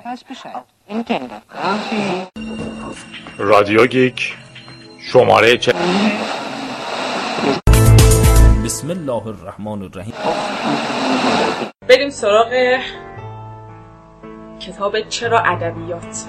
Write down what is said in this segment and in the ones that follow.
Weiß Bescheid. Nintendo. رادیو گیک شماره بسم الله الرحمن الرحیم. بریم سراغ کتاب چرا ادبیات.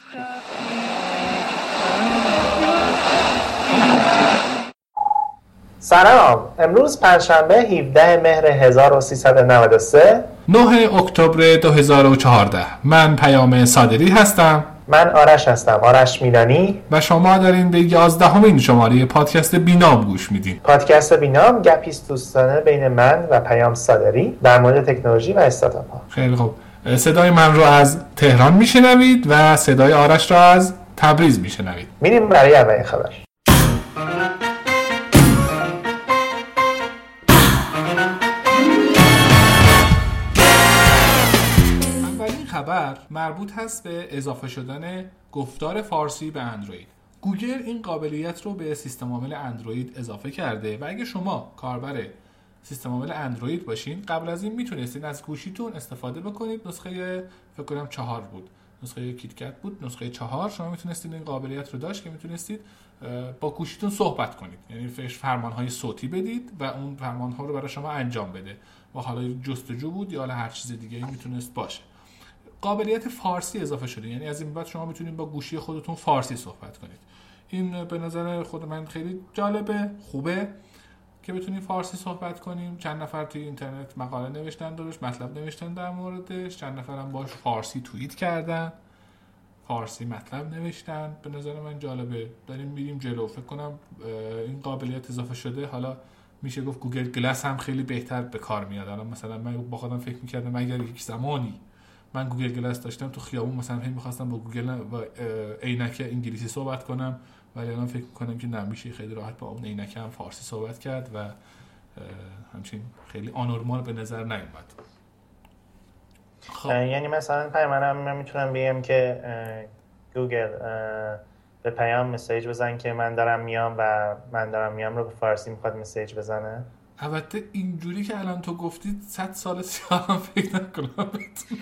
سلام، امروز پنجشنبه 17 مهر 1393 9 اکتبر 2014. من پیام صادری هستم. من آرش هستم، آرش میلانی، و شما دارین به 11مین شماره پادکست بینام گوش میدین. پادکست بینام گپیست دوستانه بین من و پیام صادری در مورد تکنولوژی و استارتاپ ها. خیلی خوب. صدای من رو از تهران میشنوید و صدای آرش رو از تبریز میشنوید. میریم برای اولین خبر. خبر مربوط هست به اضافه شدن گفتار فارسی به اندروید. گوگل این قابلیت رو به سیستم عامل اندروید اضافه کرده و اگه شما کاربر سیستم عامل اندروید باشین، قبل از این میتونستین از گوشیتون استفاده بکنید. نسخه فکر کنم 4 بود، نسخه کیتکت بود، نسخه 4 شما میتونستین این قابلیت رو داشت که میتونستید با گوشیتون صحبت کنید، یعنی فرمانهای صوتی بدید و اون فرمانها رو برای شما انجام بده و حالا جستجو بود یا هر چیز دیگه میتونست باشه. قابلیت فارسی اضافه شده، یعنی از این بعد شما میتونید با گوشی خودتون فارسی صحبت کنید. این به نظر خود من خیلی جالبه، خوبه که بتونیم فارسی صحبت کنیم. چند نفر توی اینترنت مقاله نوشتن درش، مطلب نوشتن در موردش، چند نفر هم باش فارسی توییت کردن، فارسی مطلب نوشتن. به نظر من جالبه، داریم میریم جلو. فکر کنم این قابلیت اضافه شده، حالا میشه گفت گوگل گلس هم خیلی بهتر به کار میاد. الان مثلا من با خودم فکر می‌کردم اگر یک زمانی من گوگل گلس داشتم تو خیابون مثلا می‌خواستم با گوگل با عینک انگلیسی صحبت کنم، ولی الان فکر می‌کنم که نمیشه، خیلی راحت با اون عینک هم فارسی صحبت کرد و همچنین خیلی آنورمال به نظر نیومد. خب یعنی مثلا من میتونم بگم که گوگل به پیام مسیج بزن که من دارم میام و من دارم میام رو به فارسی میخواد مسیج بزنه. البته اینجوری که الان تو گفتید 100 سال سیاه هم فکر نکنم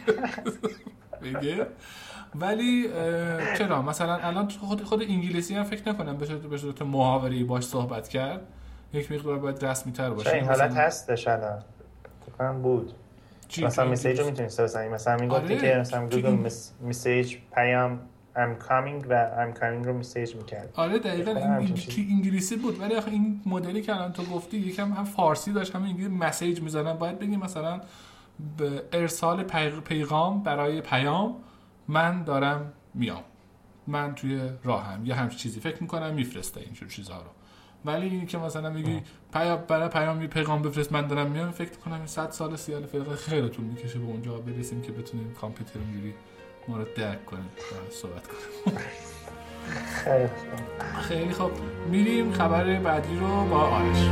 بگه، ولی چرا مثلا الان خود انگلیسی هم فکر نکنم به صورت محاوره‌ای باش صحبت کرد، یک مقدار باید رسمی تر باشه. این حالت هستش الان فکرم بود، مثلا مسیج رو میتونید بزنید، مثلا میگفتی که مثلا گوگل مسیج پیام I'm coming و I'm coming رو مسیج میکرد. آره دقیقاً این تو انگلیسی بود، ولی آخه این مدلی که الان تو گفتی یکم هم فارسی داشت هم انگلیسی مسیج میزنن. باید بگیم مثلا به ارسال پیغام برای پیام من دارم میام، من توی راهم، یا همچین چیزی فکر میکنم میفرسته اینجور چیزها رو. ولی این که مثلا میگی برای پیام یه پیغام بفرست من دارم میام، فکر کنم 100 سال سیال خیلی طول میکشه به اونجا برسیم که بتونیم کامپیوتر اینجوری ما رو درک کنیم و صحبت کنیم. خیلی خوب، میریم خبر بعدی رو با آرش.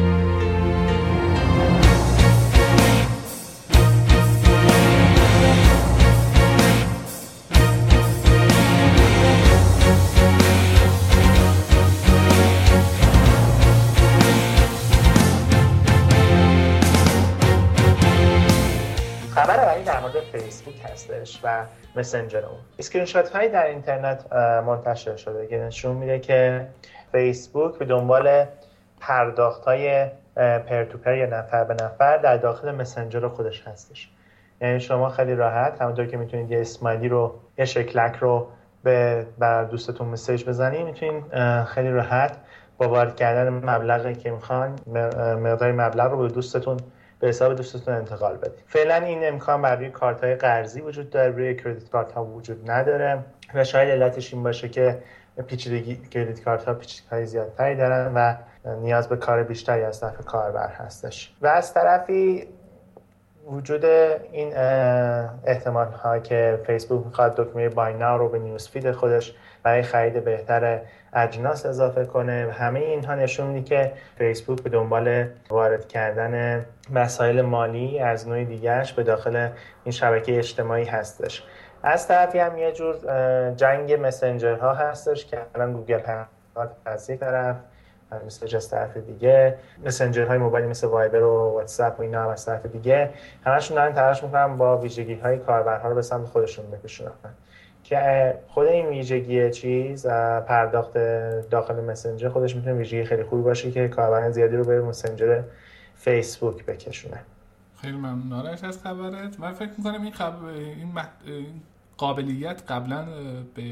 خبر اولی در مورد فیسبوک هستش و مسنجر اون. اسکرین شات هایی در اینترنت منتشر شده که نشون میده که فیسبوک به دنبال پرداخت های پر تو پر یا نفر به نفر در داخل مسنجر خودش هستش. یعنی شما خیلی راحت همونطور که میتونید یه اسمایلی رو، یه شکلک رو به دوستتون مسیج بزنید، میتونید خیلی راحت با وارد کردن مبلغی که میخوان مقدار مبلغ رو به دوستتون، به حساب دوستتون انتقال بدید. فعلا این امکان برای کارت‌های قرضی وجود داره، روی کردیت کارت‌ها وجود نداره و شاید علتش این باشه که پیچیدگی کردیت کارت‌ها پیچیدگی‌های زیادتری دارن و نیاز به کار بیشتری از طرف کاربر هستش. و از طرفی وجود این احتمال‌ها که فیسبوک می‌خواد دکمه بای ناو رو به نیوز فید خودش برای خرید بهتر اجناس اضافه کنه و همه اینها نشون میده که فیسبوک به دنبال وارد کردن مسائل مالی از نوع دیگرش به داخل این شبکه اجتماعی هستش. از طرفی هم یه جور جنگ مسنجرها هستش که الان گوگل از یک طرف مسیج از طرف دیگه، مسنجرهای موبایلی مثل وایبر و واتساپ و اینا هم از طرف دیگه، همشون دارن تلاش میکنن با ویژگی‌های کاربرها رو به سمت خودشون بکشونن که خود این ویژگی پرداخت داخل مسنجر خودش میتونه ویژگی خیلی خوبی باشه که کاربران زیادی رو به مسنجر فیسبوک بکشونه. خیلی ممنون آرش از خبرت. من فکر میکنم این قابلیت قبلا به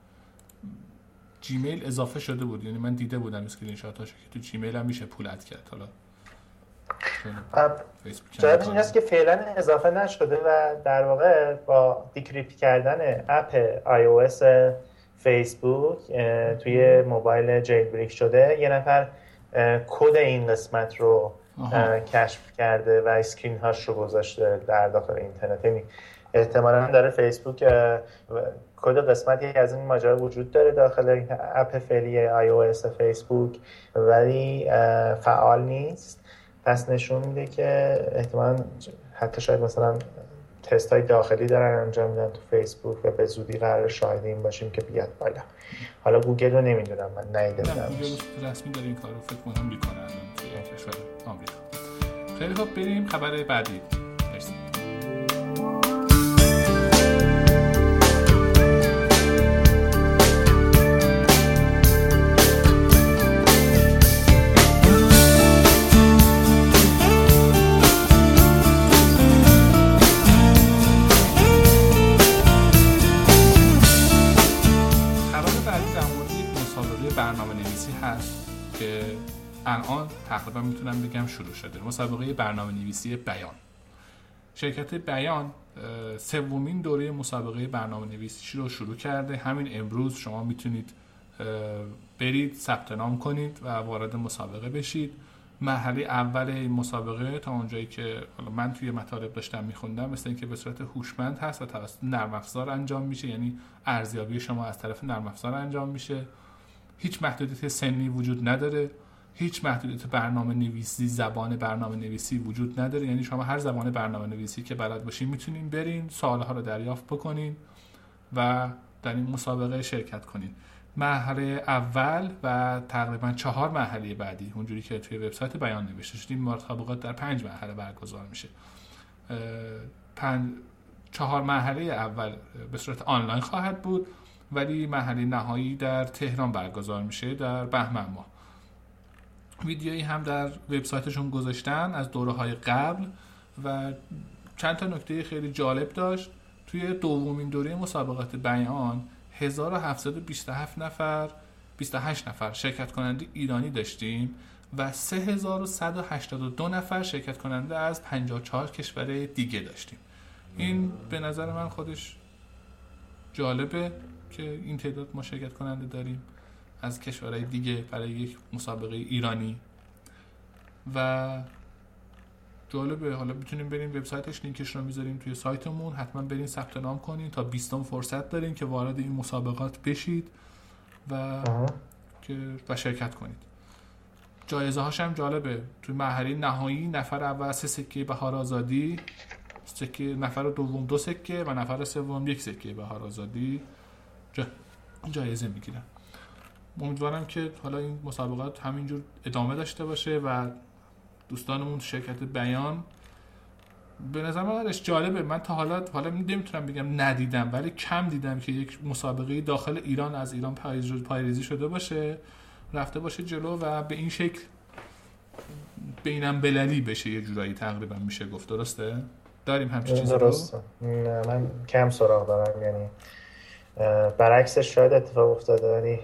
جیمیل اضافه شده بود، یعنی من دیده بودم اسکرین شاتاشو که تو جیمیل هم میشه پول اد کرد. حالا جالب این هست که فعلا اضافه نشده و در واقع با دیکریپت کردن اپ iOS فیسبوک توی موبایل جیل بریک شده یه نفر کد این قسمت رو کشف کرده و اسکرین هاش رو گذاشته در داخل اینترنت. یعنی احتمالاً داره فیسبوک کد قسمتی از این ماجرا وجود داره داخل اپ فعلی iOS فیسبوک ولی فعال نیست. پس نشون میده که احتمالاً حتی شاید مثلا تست های داخلی دارن انجام میدن تو فیسبوک و به زودی قرار شاهد این باشیم که بیاد بالا. حالا گوگل رو نمیدونم، من ندیدم. گوگل رسمی داره این کار رو فکر کنم میکنه الان توی کشور آمریکا. خیلی خوب، بریم خبر بعدی. مرسی. برنامه‌نویسی هست که الان تقریبا میتونم بگم شروع شده. مسابقه برنامه‌نویسی بیان. شرکت بیان سومین دوره مسابقه برنامه‌نویسی رو شروع کرده. همین امروز شما میتونید برید ثبت نام کنید و وارد مسابقه بشید. مرحله اول این مسابقه تا اونجایی که من توی مطالب داشتم میخوندم مثل اینکه به صورت هوشمند هست و توسط نرم افزار انجام میشه، یعنی ارزیابی شما از طرف نرم افزار انجام میشه. هیچ محدودیت سنی وجود نداره، هیچ محدودیت برنامه نویسی، زبان برنامه نویسی وجود نداره، یعنی شما هر زبان برنامه نویسی که بلد باشین میتونین برین سوالها رو دریافت بکنین و در این مسابقه شرکت کنین. مرحله اول و تقریبا 4 مرحله بعدی اونجوری که توی وبسایت بیان نوشته شده، این مسابقات در 5 مرحله برگزار میشه. 4 مرحله اول به صورت آنلاین خواهد بود ولی مرحله نهایی در تهران برگزار میشه در بهمن ماه. ویدیویی هم در وبسایتشون گذاشتن از دوره‌های قبل و چند تا نکته خیلی جالب داشت. توی دومین دوره مسابقات بیان 1727 نفر 28 نفر شرکت کننده ایرانی داشتیم و 3182 نفر شرکت کننده از 54 کشور دیگه داشتیم. این به نظر من خودش جالبه که این تعداد ما شرکت کننده داریم از کشورهای دیگه برای یک مسابقه ایرانی و جالبه. حالا میتونیم بریم وبسایتش، لینکش رو میذاریم توی سایتمون، حتما برین ثبت نام کنین تا 20 فرصت دارین که وارد این مسابقات بشید و شرکت کنید. جایزه هاش هم جالبه. توی مرحله نهایی نفر اول 3 سکه بهار آزادی، نفر دوم 2 سکه و نفر سوم 1 سکه بهار آزادی جایزه میگیرن. امیدوارم که حالا این مسابقات همینجور ادامه داشته باشه و دوستانمون شرکت بیان به نظر من جالبه. من تا حالا نمیتونم بگم ندیدم ولی کم دیدم که یک مسابقه داخل ایران از ایران پایه‌ریزی شده باشه، رفته باشه جلو و به این شکل بینم بلدی بشه یه جورایی تقریبا میشه گفت. درسته؟ داریم همچین چیزی رو؟ درسته. من کم سراغ دارم، یعنی برعکسش شاید اتفاق افتاده ولی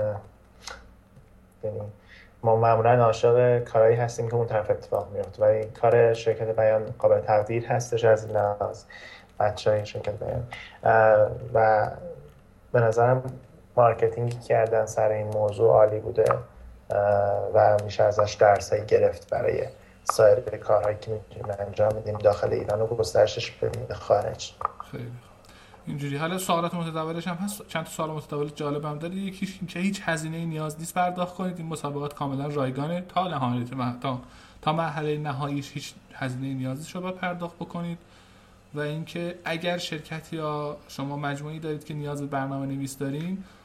ما معمولا عاشق کارهایی هستیم که اون طرف اتفاق میفته ولی کار شرکت بیان قابل تقدیر هستش از این لحاظ بچه‌های شرکت بیان و به نظرم مارکتینگی کردن سر این موضوع عالی بوده و میشه ازش درسایی گرفت برای سایر کارهایی که میتونیم انجام بدیم داخل ایران و گسترشش به خارج. خیلی اینجوری. حالا سوالات متداولش هم هست، چند تا سوال متداول جالب هم داره. یکیش این که هیچ هزینه‌ای نیاز نیست پرداخت کنید، این مسابقات کاملا رایگانه تا نهایت تا مرحله نهاییش هیچ هزینه‌ای نیاز نیست شما پرداخت بکنید. و اینکه اگر شرکت یا شما مجموعه‌ای دارید که نیاز به برنامه‌نویس دارین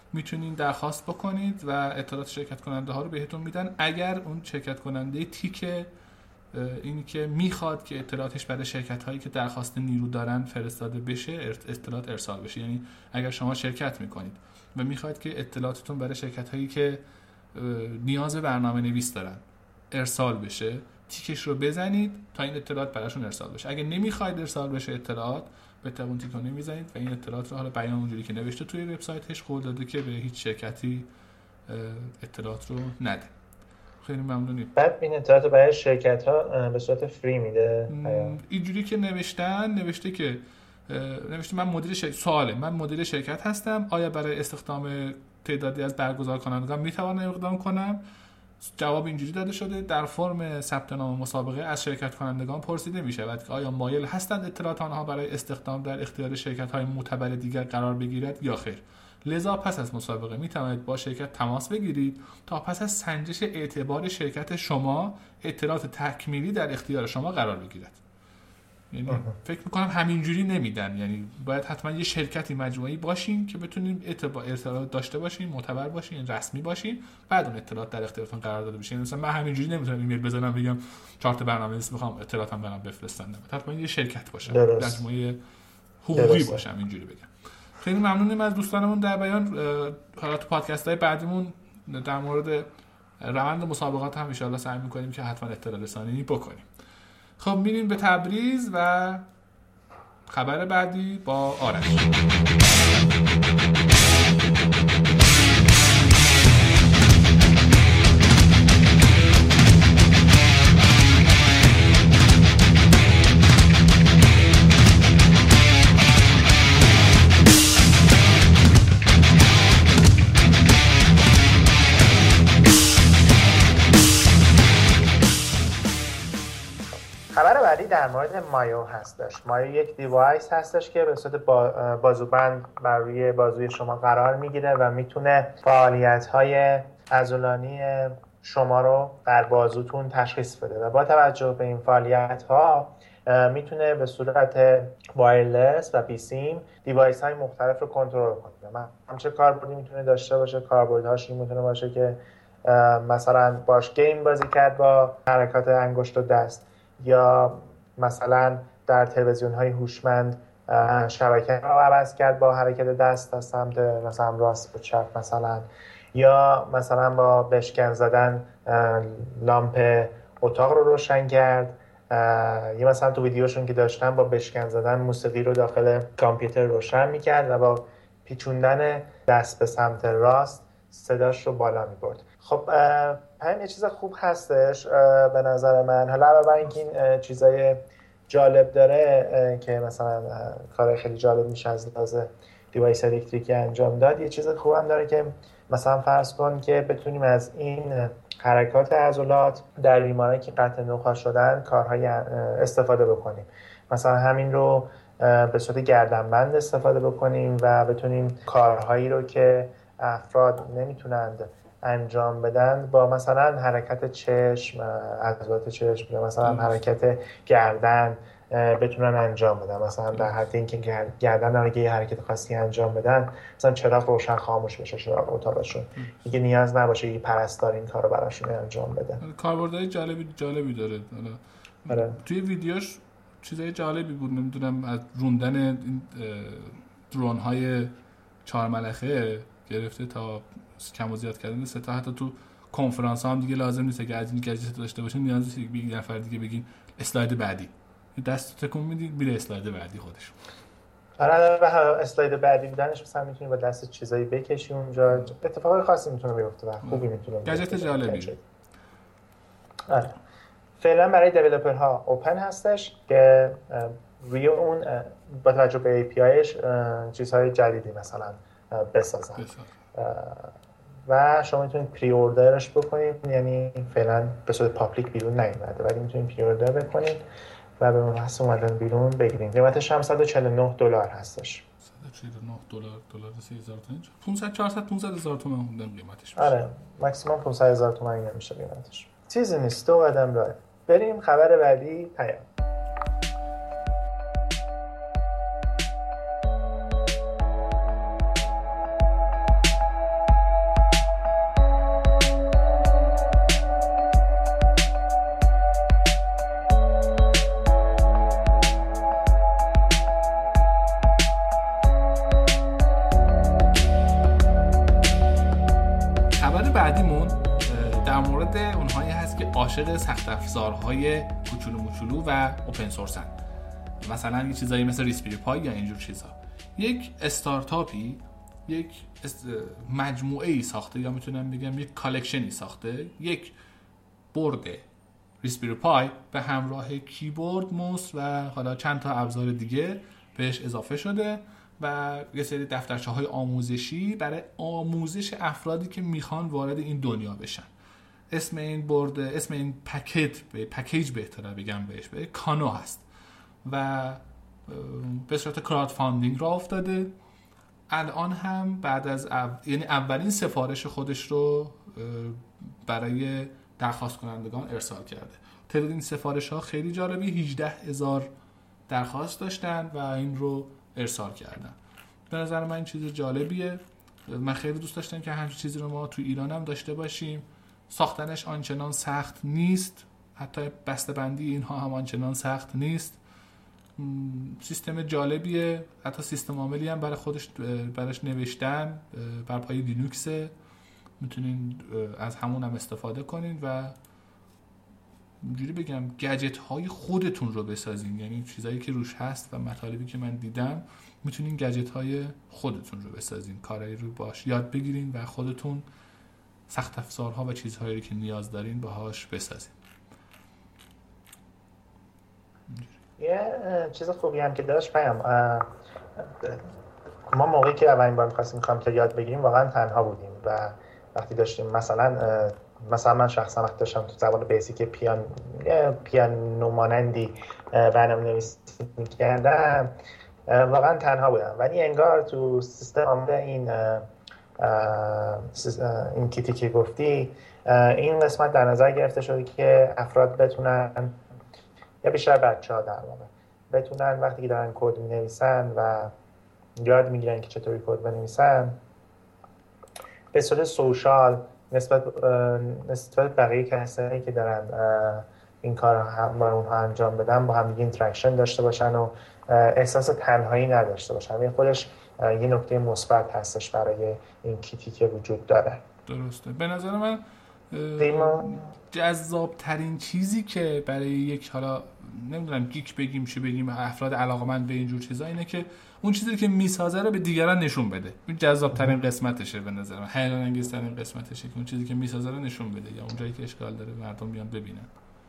میتونین درخواست بکنید و اطلاعات شرکت کننده ها رو بهتون میدن. اگر اون شرکت کننده تیک اینی که میخواد که اطلاعاتش برای شرکت هایی که درخواست نیرو دارن فرستاده بشه، اطلاعات ارسال بشه. یعنی اگر شما شرکت میکنید و میخواید که اطلاعاتتون برای شرکت هایی که نیاز برنامه نویس دارن ارسال بشه، تیکش رو بزنید تا این اطلاعات براشون ارسال بشه. اگه نمیخواید ارسال بشه اطلاعات، به اون تیک رو نمیزنید و این اطلاعات رو حالا بیان اونجوری که نوشته توی وبسایتش قول داده که به هیچ شرکتی اطلاعات رو نده. خیلی ممنونیم. بعد این اطلاعات رو برای شرکت ها به صورت فری میده. اینجوری که نوشته که من مدیر سواله، من مدیر شرکت هستم، آیا برای استخدام تعدادی از برگزار کنندگان میتوانم اقدام کنم؟ جواب اینجوری داده شده: در فرم ثبت نام مسابقه از شرکت کنندگان پرسیده می شود که آیا مایل هستند اطلاعات آنها برای استخدام در اختیار شرکت های معتبر دیگر قرار بگیرد یا خیر. لذا پس از مسابقه می توانید با شرکت تماس بگیرید تا پس از سنجش اعتبار شرکت شما اطلاعات تکمیلی در اختیار شما قرار بگیرد. یعنی فکر میکنم همینجوری نمیدن، یعنی باید حتما یه شرکتی مجموعی باشین که بتونین اطلاعات داشته باشین، معتبر باشین، رسمی باشین، بعد اون اطلاعات در اختیارتون قرار داده بشه. مثلا من همینجوری نمیتونم ایمیل بزنم بگم 4 تا برنامه‌نویس میخوام اطلاعاتم برام بفرستن. حتما یه شرکت باشه، مجموعه حقوقی باشه، اینجوری بگم. خیلی ممنونیم از دوستانمون در بیان. حالا تو پادکست‌های بعدیمون در مورد روند مسابقات هم ان شاءالله سعی می‌کنیم که حتما اطلاع رسانی بکنیم. خب میریم به تبریز و خبر بعدی با آرش. خبر بعدی در مورد مایو هستش. مایو یک دیوایس هستش که به صورت بازوبند بر روی بازوی شما قرار میگیره و میتونه فعالیت‌های عضلانی شما رو در بازوتون تشخیص بده و با توجه به این فعالیت‌ها میتونه به صورت وایرلس و بیسیم دیوایس‌های مختلف رو کنترل کنه. چه کاربردی میتونه داشته باشه؟ کاربردهاش این میتونه باشه که مثلا باش گیم بازی کرد با حرکات انگشت و دست، یا مثلا در تلویزیون‌های هوشمند شبکه رو عوض کرد با حرکت دست از سمت مثلا راست به چپ مثلا، یا مثلا با بشکن زدن لامپ اتاق رو روشن کرد، یا مثلا تو ویدیوشون که داشتن با بشکن زدن موسیقی رو داخل کامپیوتر روشن می‌کرد و با پیچوندن دست به سمت راست صداش رو بالا می‌برد. خب همین یه چیز خوب هستش به نظر من. حالا برای اینکه این چیزای جالب داره که مثلا کار خیلی جالب میشه از لحاظ دیوایس الکتریکی انجام داد، یه چیز خوب هم داره که مثلا فرض کن که بتونیم از این حرکات عضلات در بیمارانی که قطع نخاع شدن کارهای استفاده بکنیم. مثلا همین رو به صورت گردنبند استفاده بکنیم و بتونیم کارهایی رو که افراد نمیتونند انجام بدن با مثلا حرکت چشم، عضلات چشم، مثلا حرکت گردن بتونن انجام بدن. مثلا در حد اینکه گردن اگه یه حرکت خاصی انجام بدن، مثلا چراغ روشن خاموش بشه چراغ اتاقشون، دیگه نیاز نباشه یه پرستار این کارو براشون انجام بده. کاربردهای جالبی داره. حالا توی ویدیوش چیزای جالبی بود، نمیدونم از روندن این درون های 4 ملخه گرفته تا کم و زیاد کردن ستا. حتی تو کنفرانس هم دیگه لازم نیست که از این گجت داشته باشین، نیاز نیست که یه نفر دیگه بگین اسلاید بعدی، دست تکون میدید میره اسلاید بعدی خودش. آره به اسلاید بعدی بودنش مثلا میتونی با دست چیزایی بکشی اونجا، اتفاقای خاصی میتونه بیفته و خوبی میتونه بیفته. گجت جالبی. آره فعلا برای دیولپرها اوپن هستش که روی اون با توجه به APIش چیزهای جدیدی مثلا بسازن و شما میتونید پری اوردرش بکنید، یعنی فعلا به صورت پابلیک بیرون نیومده ولی میتونید پری اوردر بکنید و به محض اومدن بیرون بگیرید. قیمتش هم $149 هستش. $149 دلار 30,000 تومان، 500 400 500,000 تومان خوندم قیمتش. آره ماکسیمم 500,000 تومان میشه قیمتش. چیزی نیست، 2 قدم راه. بریم خبر بعدی. پیام. بعدیمون در مورد اونهایی هست که عاشق سخت افزارهای کوچولو موچولو و اوپن سورسن، مثلا یه چیزایی مثل ریسپری پای یا اینجور چیزا. یک استارتاپی یک مجموعه‌ای ساخته، یا میتونم بگم یک کالکشنی ساخته، یک بورد ریسپری پای به همراه کیبورد، موس و حالا چند تا ابزار دیگه بهش اضافه شده و یه سری دفترچه‌های آموزشی برای آموزش افرادی که میخوان وارد این دنیا بشن. اسم این بورد، اسم این پکیج بهتره بگم بهش، به کانو هست و به صورت کراود فاندینگ را افتاده. الان هم بعد از یعنی اولین سفارش خودش رو برای درخواست کنندگان ارسال کرده. تعداد این سفارش ها خیلی جالبی، 18,000 درخواست داشتن و این رو ارسال کردن. به نظر من این چیز جالبیه. من خیلی دوست داشتم که همچین چیزی رو ما تو ایران هم داشته باشیم. ساختنش آنچنان سخت نیست، حتی بسته‌بندی اینها هم آنچنان سخت نیست. سیستم جالبیه، حتی سیستم عاملی هم براش نوشتن، بر پایه لینوکس. میتونین از همون هم استفاده کنین و اینجوری بگم گجت های خودتون رو بسازین. یعنی چیزایی که روش هست و مطالبی که من دیدم، میتونین گجت های خودتون رو بسازین، کارایی رو باش یاد بگیرین و خودتون سخت افزارها و چیزهایی که نیاز دارین باهاش بسازین. یه چیز خوبی هم که داشت پیام، ما موقعی که اولین بار می‌خواستیم که یاد بگیریم واقعا تنها بودیم و وقتی داشتیم مثلا من شخصا وقتی داشتم تو زبان بیسیک پیانو مانندی برنامه‌نویسی می‌کردم واقعا تنها بودم، ولی انگار تو سیستم آمده این کیتی که گفتی، این قسمت در نظر گرفته شده که افراد بتونن، یا بیشتر بچه‌ها در واقع بتونن وقتی که دارن کد می‌نویسن و یاد می‌گیرن که چطوری کد بنویسن، به صورت سوشال نسبت بقیه کسایی که دارن این کار هم با اونها انجام بدن با هم دیگه اینتراکشن داشته باشن و احساس تنهایی نداشته باشن. این خودش یه نکته مثبت هستش برای این کیتی که وجود داره. درسته. به نظر من جذاب ترین چیزی که برای یک، حالا نمیدونم گیک بگیم چی بگیم، افراد علاقه‌مند به اینجور چیزا، اینه که اون چیزی که میسازه رو به دیگران نشون بده. این جذاب ترین قسمتشه به نظر من، حیران انگیز ترین قسمتشه که اون چیزی که میسازه رو نشون بده، یا اون جایی که اشکال داره مردم بیان ببینن.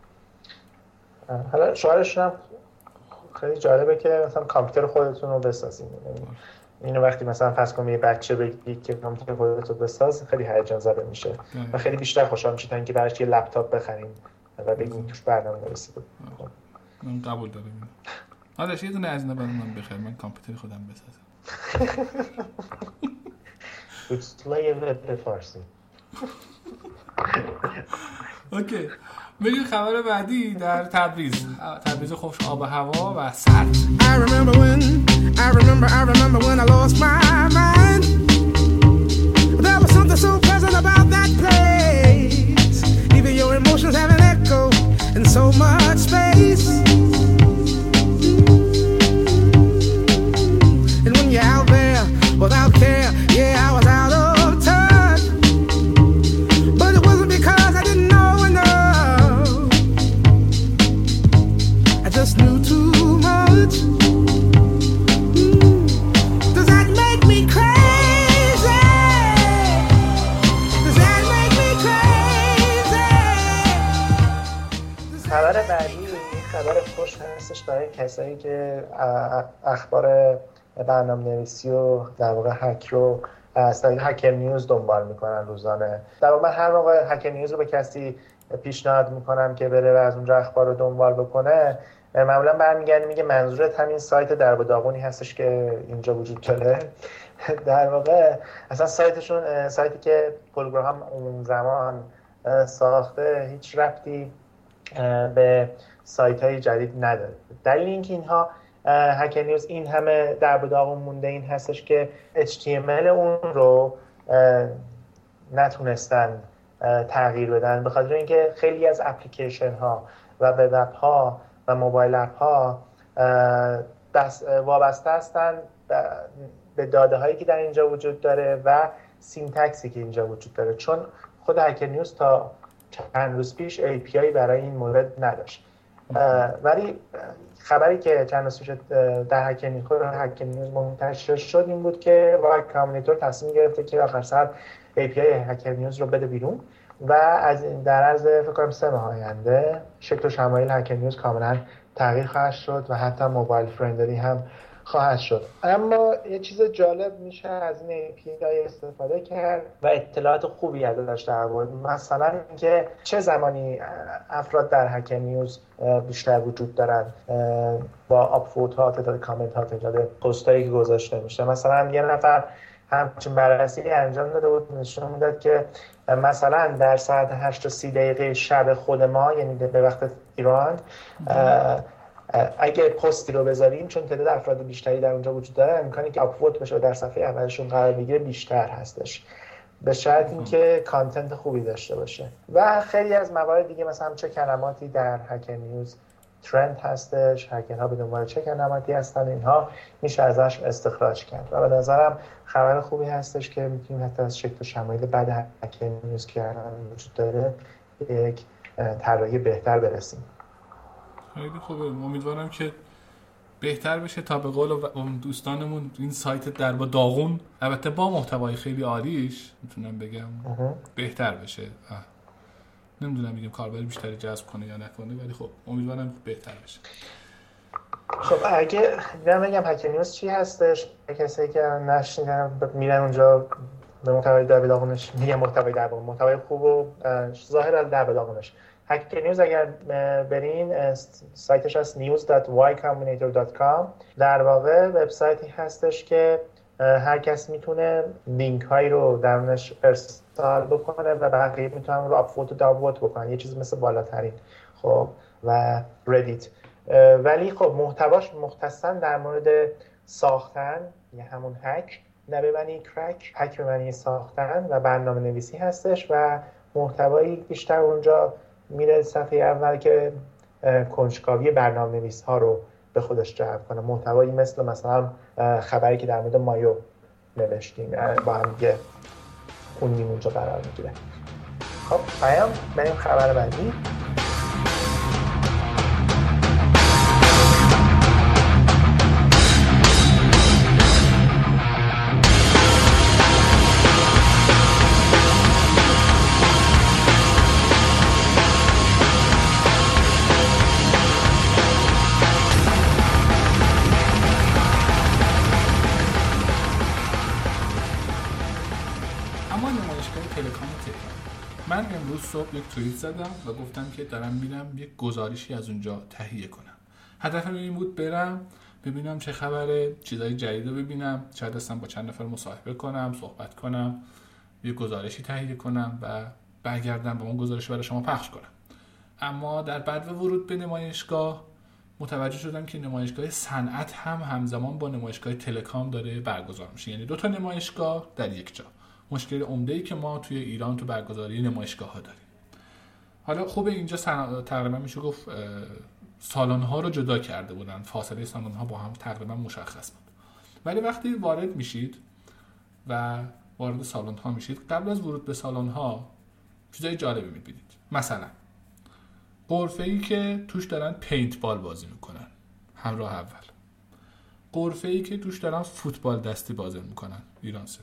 حالا شعارش هم خیلی جالبه که مثلا کامپیوتر خودتون رو بسازین. اینو وقتی مثلا فرض کنم یه بچه بگی که کامپیوتر خودت رو بساز، خیلی هیجان زده میشه و خیلی بیشتر خوشحال میشه تا اینکه براش یه لپتاپ بخریم و بگیم توش برنامه‌نویسی بود. من قبول دارم. حالا یه دونه از اینا برام من بخیر، من کامپیوتر خودم بسازم. لای وب فارسی. اوکی. بریم خبر بعدی در تبریز خوش آب و هوا و سرد. I remember when I lost my mind. There was something so pleasant about that place. Even your emotions have an echo in so much space. And when you're out there without care, yeah, I was out of touch. But it wasn't because I didn't know enough. I just knew too much. Does that make me crazy? Does that make me crazy? خبر بعدی خبر خوش هستش برای کسایی که اخبار برنامه‌نویسی و در واقع هک رو از طریق هکر نیوز دنبال میکنن روزانه. در واقع هر موقع هکر نیوز رو به کسی پیشنهاد میکنم که بره و از اونجا اخبار رو دنبال بکنه، معمولا برمیگرده میگه منظورت همین سایت درب و داغونی هستش که اینجا وجود داره. در واقع اصلا سایتی که پول گراهام اون زمان ساخته هیچ ربطی به سایت های جدید نداره. دلیل اینکه اینها هکر نیوز این همه درب و داغون مونده این هستش که HTML اون رو نتونستن تغییر بدن، به خاطر اینکه خیلی از اپلیکیشن ها و وب اپ ها و موبایل اپ ها وابسته هستن به داده هایی که در اینجا وجود داره و سینتکسی که اینجا وجود داره. چون خود هکر نیوز تا چند روز پیش API برای این مورد نداشت. ولی خبری که چند روز پیش در هکر نیوز منتشر شد این بود که وای کامبیناتور تصمیم گرفته که آخر سر API هکر نیوز رو بده بیرون و از این در عرض فکر کنم 3 ماه آینده شکل و شمایل هکر نیوز کاملا تغییر خواهد شد و حتی موبایل فرندلی هم خواهد شد. اما یه چیز جالب میشه از این API استفاده کرد و اطلاعات خوبی ازش در آورد. مثلا اینکه چه زمانی افراد در هکر نیوز بیشتر وجود دارن با آپوت ها، تعداد کامنت ها، تعداد پستایی که گذاشته میشه. مثلا یه نفر همچین بررسی انجام داده بود، نشون میداد که مثلا در ساعت 8 تا 30 دقیقه شب خود ما، یعنی به وقت ایران، اگه پستی رو بذاریم چون تعداد افراد بیشتری در اونجا وجود داره، امکانی که آپلود بشه و در صفحه اولشون قرار بگیره بیشتر هستش، به شرط اینکه کانتنت خوبی داشته باشه. و خیلی از موارد دیگه مثلا چه کلماتی در هکر نیوز ترند هستش، هکرها به دنبال چه کلماتی هستن، اینها میشه ازش استخراج کرد و به نظرم خبر خوبی هستش که میتونیم حتی از شکل و شمایل بعد هکر نیوز که وجود داره یک طراحی بهتر برسیم. خیلی خوبه، امیدوارم که بهتر بشه تا به قول دوستانمون این سایت در با داغون، البته با محتوای خیلی عالیش میتونم بگم بهتر بشه. نمیدونم میگم کاربر بیشتری جذب کنه یا نکنه، ولی خب امیدوارم بهتر بشه. خب اگه بگم هکر نیوز چی هستش، کسایی که نشنیدن میرن اونجا به محتوای در به داغونش میگم، محتوای در واقع محتوای خوب و ظاهرا در به داغونش. هکر نیوز اگر برین سایتش هست news.ycombinator.com، در واقع وبسایتی هستش که هر کس میتونه لینک هایی رو درونش ارسال بکنه و بقیه میتونن رو آپلود و دانلود بکنن، یه چیز مثل بالاترین خب و ردیت. ولی خب محتواش مختصاً در مورد ساختن، یه همون هک، نه به معنی کرک، هک به معنی ساختن و برنامه نویسی هستش و محتوایی بیشتر اونجا میره صفحه اول که کنجکاوی برنامه‌نویس ها رو به خودش جلب کنه. محتوایی مثلا خبری که در مورد مایو نوشتیم با هم دیگه خوندیم اونجا قرار میگیره. خب بریم خبر بعدی. من امروز صبح یک توییت زدم و گفتم که دارم میرم یک گزارشی از اونجا تهیه کنم. هدفم این بود برم ببینم چه خبره، چیزای جدید رو ببینم، شاید اصلا با چند نفر مصاحبه کنم، صحبت کنم، یک گزارشی تهیه کنم و برگردم با اون گزارش برای شما پخش کنم. اما در بعد ورود به نمایشگاه متوجه شدم که نمایشگاه صنعت هم همزمان با نمایشگاه تلکام داره برگزار میشه، یعنی 2 نمایشگاه در یک جا. مشکل عمده‌ای که ما توی ایران تو برگزاری نمایشگاه‌ها داریم. حالا خوبه اینجا تقریبا میشه گفت سالن‌ها رو جدا کرده بودن، فاصله سالن‌ها با هم تقریبا مشخص بود. ولی وقتی وارد میشید و وارد سالن‌ها میشید، قبل از ورود به سالن‌ها چیزای جالبی می‌بینید. مثلا غرفه‌ای که توش دارن پینت بال بازی میکنن همراه اول، غرفه‌ای که توش دارن فوتبال دستی بازی میکنن ایرانسل،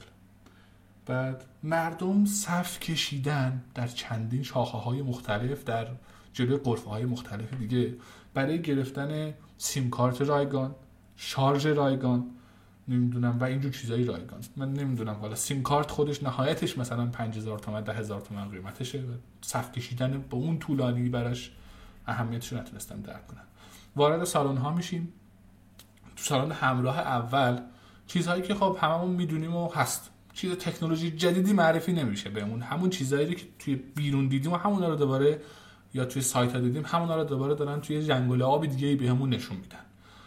بعد مردم صف کشیدن در چندین شاخه‌های مختلف در جلوی غرفه‌های مختلف دیگه برای گرفتن سیم کارت رایگان، شارژ رایگان، نمیدونم و اینجور چیزای رایگان. من نمیدونم حالا سیم کارت خودش نهایتش مثلا 5000 تومان 10000 تومان قیمتشه و صف کشیدن با اون طولانی براش اهمیتش رو نتونستم درک کنم. وارد سالن ها میشیم. تو سالن همراه اول چیزهایی که خب هممون میدونیم و هست، چیز تکنولوژی جدیدی معرفی نمیشه بهمون، همون چیزایی که توی بیرون دیدیم و همونا رو دوباره یا توی سایت ها دیدیم همونا رو دوباره دارن توی جنگل آب دیگه‌ای بهمون نشون میدن.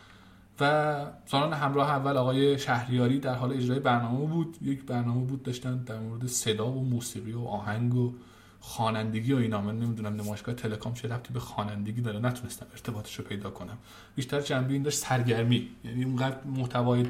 و سالن همراه اول آقای شهریاری در حال اجرای برنامه بود. یک برنامه بود داشتن در مورد صدا و موسیقی و آهنگ و خوانندگی و اینا. من نمیدونم نمایشگاه تلکام چه ربطی به خوانندگی داره، نتونستم ارتباطش رو پیدا کنم. بیشتر جنبه این داشت سرگرمی، یعنی اونقدر محتوای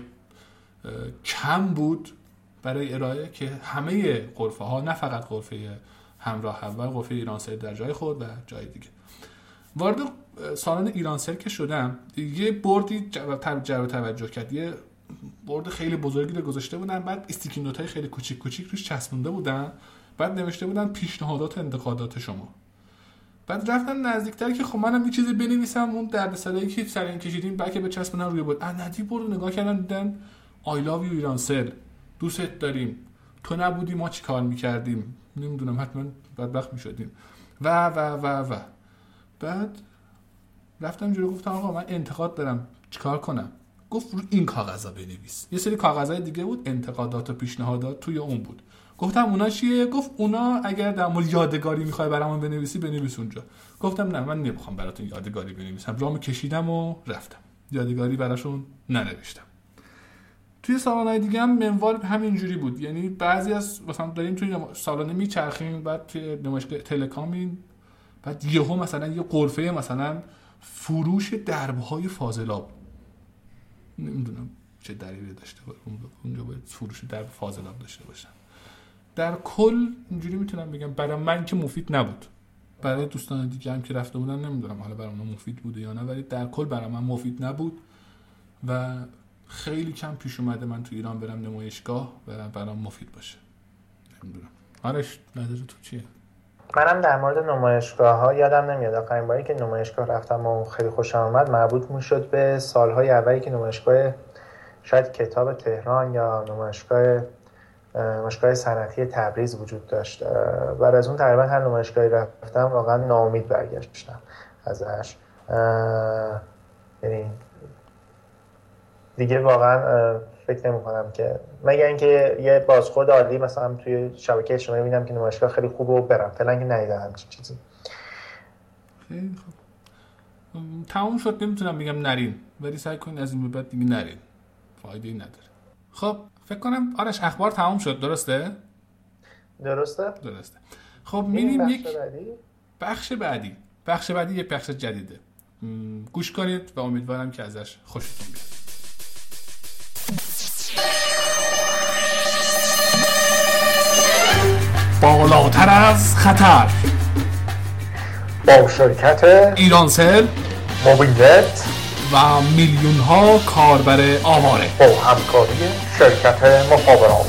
کم بود برای ارائه که همه غرفه ها، نه فقط غرفه همراه اول قفل ایرانسل در جای خود و جای دیگه. وارد سالن ایرانسل که شدم، یه بردی جلب توجه کرد. یه برد خیلی بزرگی رو گذاشته بودن، بعد استیکی نوت‌های خیلی کوچیک کوچیک روش چسبونده بودن، بعد نوشته بودن پیشنهادات و انتقادات شما. بعد رفتم نزدیکتر که خب منم یه چیزی بنویسم، اون دردسرایی که سر این کشیدیم بلکه به چسبونن روی بود. ندی برد نگاه کردن دیدن I love you ایرانسل، دوستت داریم، تو نبودی ما چی کار میکردیم، نمیدونم حتما بدبخت میشدیم و و و و. بعد رفتم جلو گفتم آقا من انتقاد دارم چیکار کنم؟ گفت رو این کاغذا بنویس. یه سری کاغذای دیگه بود انتقادات و پیشنهادات توی اون بود. گفتم اونا چیه؟ گفت اونا اگر در مورد یادگاری میخوای برامون بنویسی بنویس اونجا. گفتم نه من نمیخوام براتون یادگاری بنویسم. رامو کشیدم و رفتم. یادگاری براشون ننوشتم. توی سالن‌های دیگه هم منوال همینجوری بود. یعنی بعضی از مثلا داریم توی سالن میچرخیم، بعد توی نمایشگاه تلکامین، بعد یهو مثلا یه غرفه مثلا فروش درب‌های فاضلاب، نمیدونم چه دلیلی داشته باشه اونجا باید فروش درب فاضلاب داشته باشن. در کل اینجوری میتونم بگم برای من که مفید نبود. برای دوستان دیگه هم که رفته بودن نمیدونم حالا برای اونها مفید بوده یا نه، ولی در کل برای من مفید نبود و خیلی کم پیش اومده من تو ایران برم نمایشگاه و برام مفید باشه. نمیدونم. آرش نظر تو چیه؟ منم در مورد نمایشگاه‌ها یادم نمیاد آخرین باری که نمایشگاه رفتم و خیلی خوشم اومد مربوط میشد به سالهای اولی که نمایشگاه شاید کتاب تهران یا نمایشگاه صنعتی تبریز وجود داشت. بعد از اون تقریبا هر نمایشگاهی رفتم واقعا ناامید برگشتم ازش. یعنی دیگه واقعا فکر نمی‌کنم که مگر اینکه یه بازخورد عالی مثلا توی شبکه اجتماعی ببینم که نمایشگاه خیلی خوبه و برم. فعلا که ندیدم همچین چیزی. خیلی خوب. تموم شد. نمیتونم بگم نرین، ولی سعی کنین از این به بعد دیگه نرین. فایده‌ای نداره. خب فکر کنم آرش اخبار تموم شد، درسته؟ درسته. خب میریم یک بخش بعدی یک بخش جدیده. گوش کنید و امیدوارم که ازش خوشتون بیاد. بالاتر از خطر با شرکت ایرانسل، موبیلنت و میلیون ها کاربر آواره با همکاری شرکت مخابرات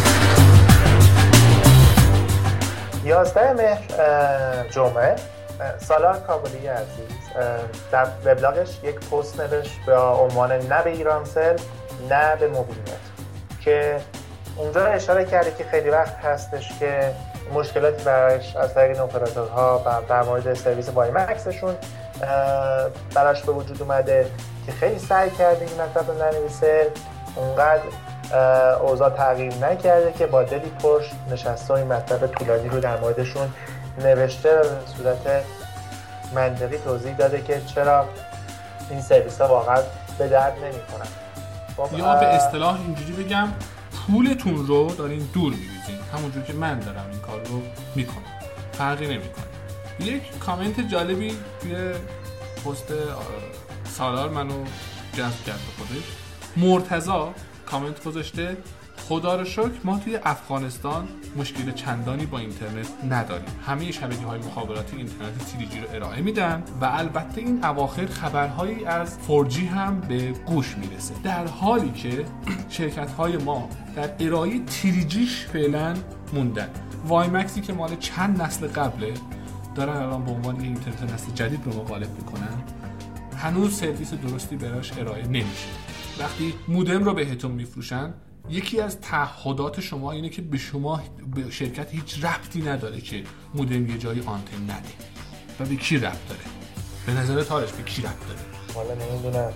11 مهر جمعه سالار کابلی عزیز در وبلاگش یک پست نوشت با عنوان نه به ایرانسل نه به موبیلنت، که اونجا اشاره کرده که خیلی وقت هستش که مشکلاتی برایش از طریق اپراتورها در مورد سرویس وایمکسشون براش به وجود اومده که خیلی سعی کرده این مطلب رو ننویسه، اونقدر اوضاع تغییر نکرده که با دلی پشت نشسته و این مطلب طولانی رو در موردشون نوشته و به صورت منطقی توضیح داده که چرا این سرویس ها واقعا به درد نمی‌خورن. یا به اصطلاح اینجوری بگم پولتون رو دارین دور می‌ریزین، همونجوری که من دارم این کار رو میکنم، فرقی نمیکنه. یک کامنت جالبی توی پست سالار منو جذب کرد به خودش. مرتضی کامنت گذاشته خدا رو شکر ما توی افغانستان مشکل چندانی با اینترنت نداریم. همه شبکه‌های مخابراتی اینترنت 3G رو ارائه میدن و البته این اواخر خبرهایی از 4G هم به گوش میرسه، در حالی که شرکت‌های ما در ارائه 3Gش فعلا موندن. وایمکسی که مال چند نسل قبله دارن الان به عنوان اینترنت نسل جدید رو مقالب میکنن، هنوز سرویس درستی براش ارائه نمیشه. وقتی مودم رو بهتون میفروشن، یکی از تعهدات شما اینه که به شما به شرکت هیچ ربطی نداره که مودم یه جایی آنتن نده. و به کی ربط داره؟ به نظر تارش به کی ربط داره؟ والا نمیدونم.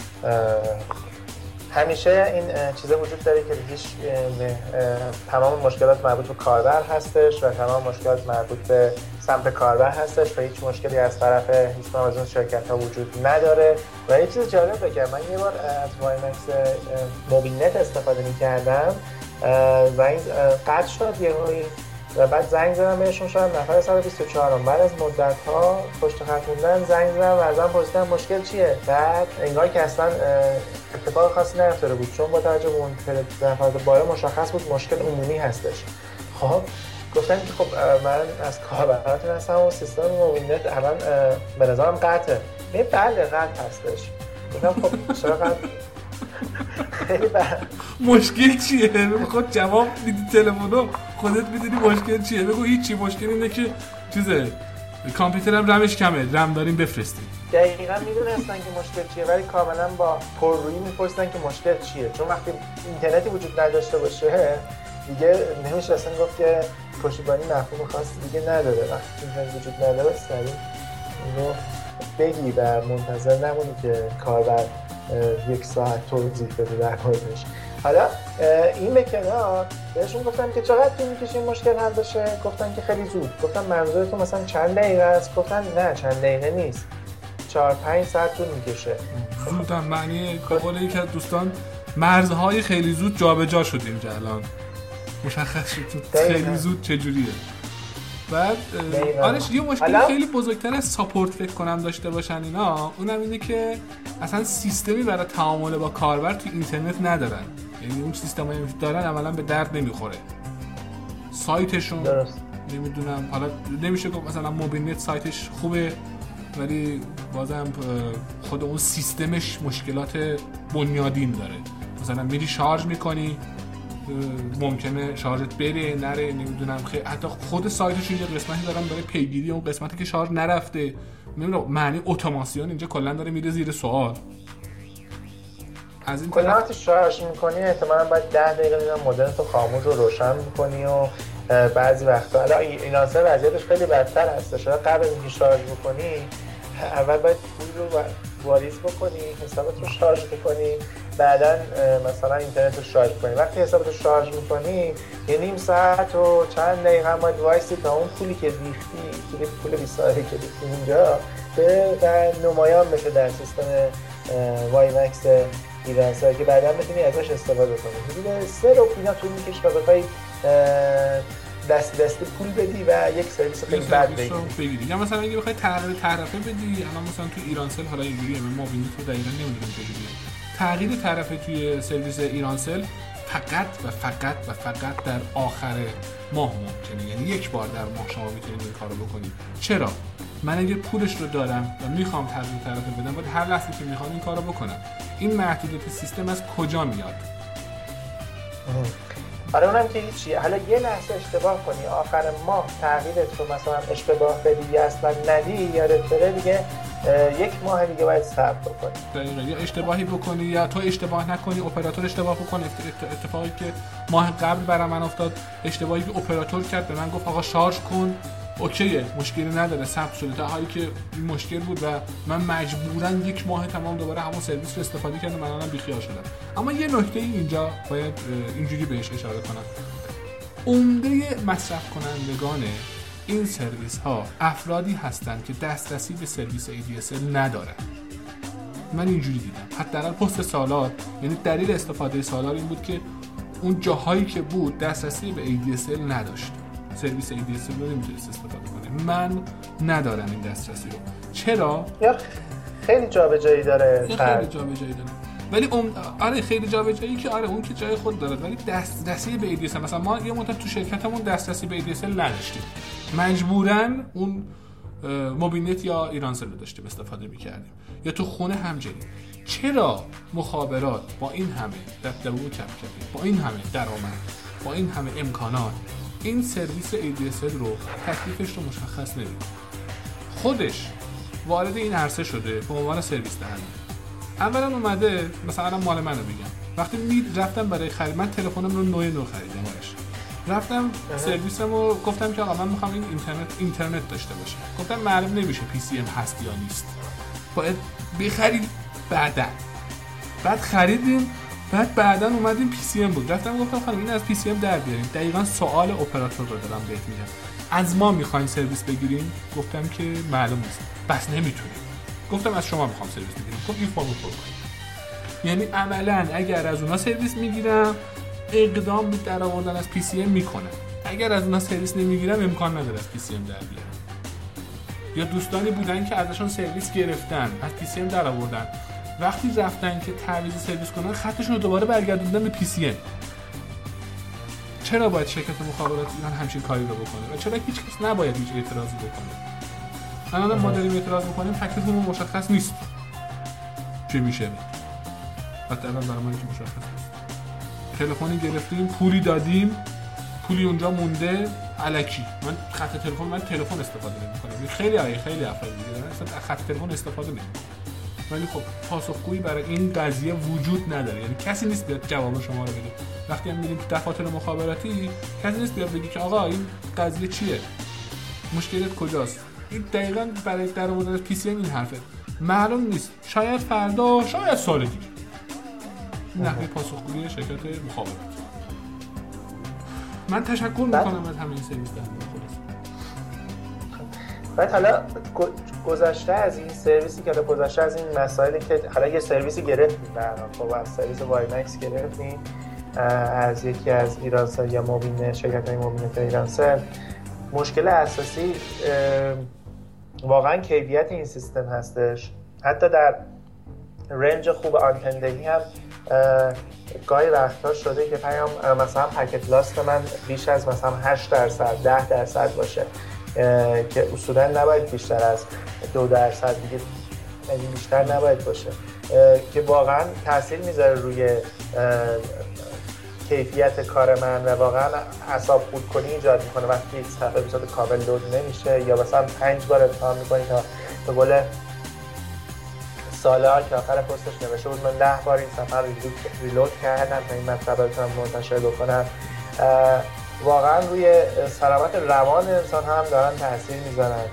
همیشه این چیزا وجود داره که هیچ تمام مشکلات مربوط به کاربر هستش و تمام مشکلات مربوط به سمت کاربر هستش و هیچ مشکلی از طرف هیچ از اون شرکت‌ها وجود نداره. و یه چیز جالب بگم، من یه بار از وایمکس موبیلنت استفاده می‌کردم و این قطع شد یهویی و بعد زنگ زدم بهشون، شدم نفر 124 بعد از مدت‌ها پشت خط موندن زنگ زدم و ازم پرسیدم مشکل چیه. بعد انگار که اصلا اتفاق خاصی نیفتاده بود، چون با توجه به اون دفعات بالا مشخص بود مشکل عمومی هستش. خب گفتن که خب من از کاربراتون هستم و سیستم موبیلنت الان به نظرم قطعه. بله قطع هستش. گفتم خب چرا قطع؟ خیلی بد. مشکل چیه؟ خود جواب میدی تلفنو، خودت میدونی مشکل چیه. بگو هیچی، مشکل اینه که چیزه کامپیوترم رمش کمه، رم داریم بفرستیم. دقیقاً میدونستن که مشکل چیه ولی کاملا با پررویی میپرسیدن که مشکل چیه، چون وقتی اینترنتی وجود نداشته باشه دیگه نمیشه اصلا گفت که پشتیبانی مفهوم خاصی دیگه نداره. وقتی اینترنت وجود نداره سریع اینو بگی و منتظر نمونی که کاربر 1 ساعت توضیح بده در موردش. حالا این به کنار بهشون گفتم که چقدر طول میکشه این مشکل حل بشه، گفتن که خیلی زود. گفتم منظورتون مثلا چند دقیقه است؟ گفتن نه چند دقیقه نیست، 4-5 ساعت طول میکشه. زودم معنی به قول یکی از دوستان مرزهای خیلی زود جابجا شد اینجا الان مشخص شد خیلی زود چجوریه. بعد آرش یه مشکل خیلی بزرگتر از ساپورت فکر کنم داشته باشن اینا، اونم اینه که اصلا سیستمی برای تعامل با کاربر تو اینترنت ندارن. یعنی اون سیستمایی که دارن عملا به درد نمیخوره. سایتشون درست نمیدونم، حالا نمیشه گفت مثلا موبیلنت سایتش خوبه ولی بازم خود اون سیستمش مشکلات بنیادین داره. مثلا میری شارژ میکنی ممکنه شارژت بره نره، نمیدونم حتی خود سایتش یه قسمتی دارن برای پیگیری اون قسمتی که شارژ نرفته. نمیدونم معنی اتوماسیون اینجا کلا داره میره زیر سوال. از این کلا وقتی شارژ میکنی احتمالاً باید 10 دقیقه دیدم مدلتو خاموش رو روشن میکنی و بعضی وقتا حالا ایناسه وضعیتش خیلی بدتر هست. شاید قبل از اینکه شارژ بکنی اول باید پول رو واریز بکنی، حسابت رو شارژ بکنی، بعداً مثلا اینترنت رو شارژ کنی. وقتی حسابت رو شارژ میکنی یه نیم ساعت و چند دقیقه هم باید وایسی تا اون پولی که ریختی، پول 20 ساعتی که ریختی اونجا به نمایان بشه در سیستم وای مکس ایرانسل که بعداً بتونی ازش استفاده کنی. حدود 3 رو اینا طول میکشه تا بخوای دست پول بدی و یک سرویس خیلی بد بگیری. یا مثلا اگه بخوای تغییر طرفه بدی، الان مثلا تو ایرانسل حالا اینجوریه، من موبیلنت رو دقیقاً نمیدونم چجوریه. تغییر طرفه توی سرویس ایرانسل فقط در آخر ماه ممکنه. یعنی یک بار در ماه شما میتونید این کارو بکنید. چرا؟ من اگه پولش رو دارم و میخوام تغییر طرفه بدم باید هر لحظه که میخوام این کارو بکنم. این محدودیت سیستم از کجا میاد؟ آره اونم که هیچی. حالا یه لحظه اشتباه کنی آخر ماه تغییرت رو مثلا اشتباه بدی یا اصلا ندی یادت بره دیگه 1 ماه دیگه باید صبر بکنی. دقیقاً یا اشتباهی بکنی یا تو اشتباه نکنی اپراتور اشتباه بکنه. اتفاقی که ماه قبل برای من افتاد، اشتباهی که اپراتور کرد به من گفت آقا شارژ کن اوکیه مشکلی نداره ثبت شده، در حالی که این مشکل بود و من مجبوراً 1 ماه تمام دوباره همون سرویس رو استفاده کردم. من الان بیخیال شدم. اما یه نکته اینجا باید اینجوری بهش اشاره کنم. عمده مصرف کنندگان این سرویس ها افرادی هستند که دسترسی به سرویس ADSL ندارن. من اینجوری دیدم حداقل پست سالار، یعنی دلیل استفاده سالار این بود که اون جاهایی که بود دسترسی به ADSL نداشت، سرویس ADSL رو نمیتونست استفاده کنه. من ندارم این دسترسی رو. چرا؟ خیلی جابجایی داره. خیلی جابجایی داره. ولی آره خیلی جابجایی که آره اون که جای خود داره، ولی دسترسی به ADSL مثلا ما یه مدت تو شرکتمون دسترسی به ADSL نداشتیم. مجبوراً اون موبیلنت یا ایرانسل رو داشتیم استفاده می‌کردیم یا تو خونه همچنین. چرا مخابرات با این همه دبدبه و کپکپی، با این همه درآمد، با این همه امکانات این سرویس ADSL رو تکلیفش رو مشخص نمی‌کنه؟ خودش وارد این عرصه شده به عنوان سرویس دهنده. اولا اومده مثلا مال منو بگم، وقتی رفتم برای خرید، من تلفنم رو نو خریدم آرش، رفتم سرویسمو گفتم که آقا من میخوام این اینترنت داشته باشه. گفتم معلوم نمیشه PCM هست یا نیست، باید بخرید. بعد خریدیم، بعدا اومدیم PCM بود. رفتم گفتم خانم این از PCM در بیاریم. دقیقاً سوال اپراتور رو دادم بهت میگم، از ما میخواین سرویس بگیریم؟ گفتم که معلوم نیست. بس نمیتونیم. گفتم از شما میخوام سرویس بگیریم. گفت این فرمو پر کن. یعنی عملاً اگر از اونها سرویس میگیرم اقدام به در آوردن از PCM میکنم، اگر از اونها سرویس نمیگیرم امکان نداره از PCM در بیارم. یا دوستانی بودن که ازشون سرویس گرفتن از PCM در آوردن، وقتی رفتن که تعویض سرویس کنن خطشون رو دوباره برگردوندن به PCM. چرا باید شرکت مخابرات ایران همچین کاری رو بکنه و چرا هیچ کس نباید هیچ اعتراضی بکنه؟ الان ما داریم اعتراض می‌کنیم، تکلیفمون مشخص نیست چه میشه. حتی الان برای من که مشخص نیست. تلفنی گرفتیم، پولی دادیم، پولی اونجا مونده الکی. من خط تلفن، من تلفن استفاده نمی‌کنم. خیلی افراد دیگه اصلا خط تلفن استفاده نمی‌کنن. ولی خب پاسخگویی برای این قضیه وجود نداره. یعنی کسی نیست بیاد جواب شما رو بده. وقتی هم میریم تو دفاتر مخابراتی، کسی نیست بیاد بگه که آقا این قضیه چیه؟ مشکلت کجاست؟ این دقیقاً برای در مورد پی سی ام این حرفه. معلوم نیست. شاید فردا، شاید سال دیگه. نحوه پاسخگویی شرکت مخابرات. من تشکر میکنم از همین سرویس دهنده خلاص. بعد حالا گذشته از این سرویسی که گذشته از این مسائلی که حالا یه سرویسی گرفتیم برام، خب از سرویس وایمکس گرفتیم از یکی از ایرانسل یا موبین شرکت‌های موبین ایرانسل. مشکل اساسی واقعا کیفیت این سیستم هستش. حتی در رنج خوب آنتندهی هم گاهی وقتا شده که پیام مثلا پکت لاست من بیش از مثلا 8% 10% باشه که اصولا نباید بیشتر از 2% دیگه، یعنی بیشتر نباید باشه که واقعا تاثیر میذاره روی کیفیت کار من و واقعا اعصاب خردکنی ایجاد میکنه وقتی یک صفحه به صورت کامل لود نمیشه یا مثلا 5 بار امتحان میکنی تا به قول سالار که آخر پستش نوشته بود من 10 بار این صفحه رو ریلود کردم تا این مطلب رو بتونم منتشر بکنم. واقعا روی سلامت روان انسان هم دارن تاثیر میذارن.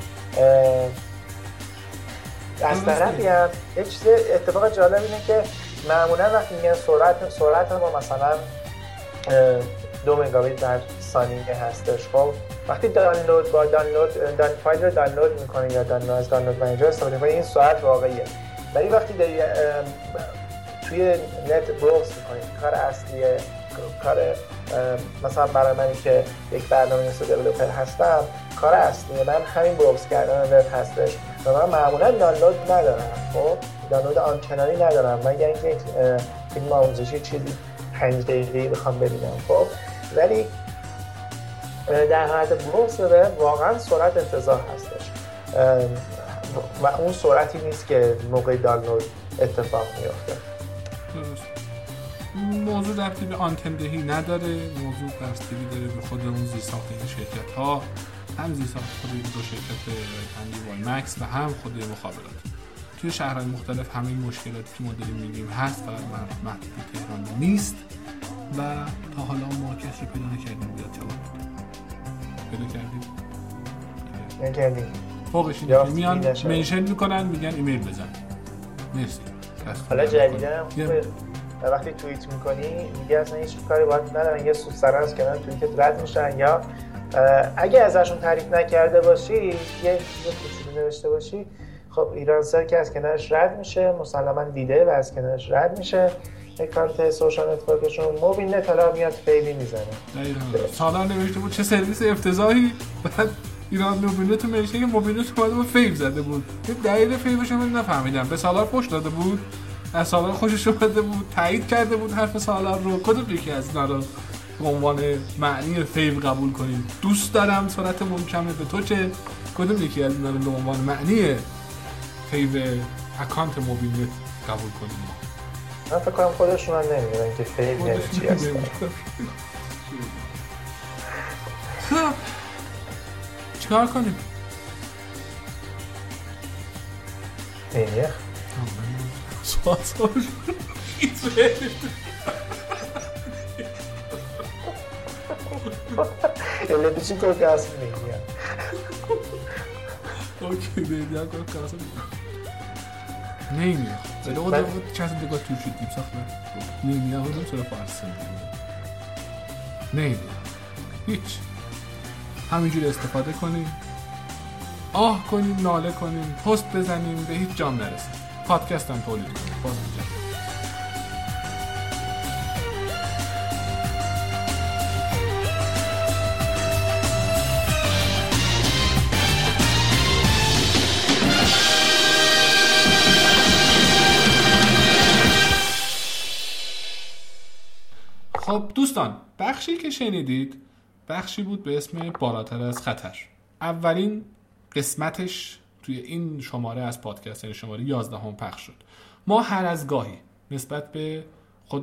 از طرفی هم یه چیز اتفاق جالب اینه که معمولا وقتی میگن سرعت ما مثلا 2 مگابیت در ثانیه هستش، خب وقتی دانلود فایل رو دانلود میکنی یا از دانلود منیجر استفاده میکنی این سرعت واقعیه. ولی وقتی داری توی نت بروز میکنی، کار اصلیه، کار مثلا برای منی که یک برنامه‌نویس دیولپر هستم، کار اصلیه من همین بروز کردن نت هستش و من معمولا دانلود ندارم. خب دانلود آنچنانی ندارم مگر اینکه یک فیلم آموزشی چیزی 5 دقیقه‌ای بخوام ببینم. خب ولی در حالت بروز واقعا سرعت انتظار هستش و اون سرعتی نیست که موقع دانلود اتفاق میفته. موضوع ربطی به آنتندهی نداره، موضوع بستگی داره به خود اون زیرساخت این شرکت ها، هم زیرساخت خود این دو شرکت هم وایمکس و هم خود مخابرات. توی شهرهای مختلف همه این مشکلاتی که ما داریم میگیم هست، فقط محدود به تهران نیست و تا حالا ما کسی پیدا نکردیم بیاد جواب بده. پیدا کردیم؟ نکردیم. فوقش اینه که میان منشن میکنن میگن ایمیل بزن. مرسی. حالا جدیدن وقتی توییت میکنی دیگه اصلا هیچ کاری باید ندارن، یه سوسره از کنار توییتت رد میشن یا اگه ازشون تعریف نکرده باشی یه کوچولو نوشته باشی خب ایرانسل که از کنارش رد میشه، مسلما دیده و از کنارش رد میشه، اکانت سوشال نتورکشون موبین نت حالا میاد فیلی میزنه. سالار نوشته بود چه سرویس افتضاحی، بعد ایران موبین نت نوشته که موبین نت اومده با فیل زده بود. دلیل فیلش من نفهمیدم. به سالار پشت داده بود، از سالار خوشش اومده بود، تایید کرده بود حرف سالار رو. کدوم یکی از اینا رو به عنوان معنی فیل قبول کنیم؟ دوست دارم سرعتمون کمه به تو چه؟ کدوم یکی از اینا رو به عنوان معنی فیل اکانت موبین نت قبول کنیم؟ من فکر کنم خودشون هم نمیدونن که فیل یعنی چی هست. چیکار کنیم؟ اینیه سواساش ele te colocasse minha. اوکی بیدیا کن کاسه نمیاد. ولی اون چند دیگه تو شدیم ساخته. نمیاد اون چرا فارسی نمیاد. هیچ. همینجوری استفاده کنیم. آه کنیم، ناله کنیم، پست بزنیم، به هیچ جام نرسیم. پادکست هم تولید کنیم. باز می‌جنیم. خب دوستان، بخشی که شنیدید بخشی بود به اسم بالاتر از خطر. اولین قسمتش توی این شماره از پادکست، یعنی شماره 11 هم پخش شد. ما هر از گاهی نسبت به خود